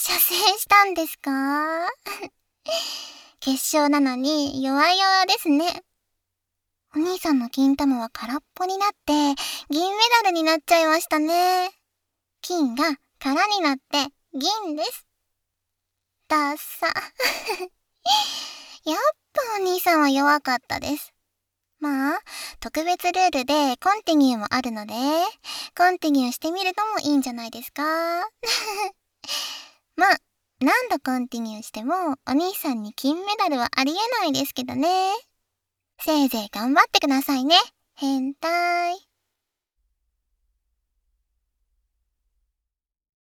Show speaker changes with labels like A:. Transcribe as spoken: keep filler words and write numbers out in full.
A: 射精したんですか？決勝なのに弱々ですね。お兄さんの金玉は空っぽになって銀メダルになっちゃいましたね。金が空になって銀です。ダッサ。やっぱお兄さんは弱かったです。まあ、特別ルールでコンティニューもあるので、コンティニューしてみるのもいいんじゃないですか。まあ、何度コンティニューしてもお兄さんに金メダルはありえないですけどね。せいぜい頑張ってくださいね。変態。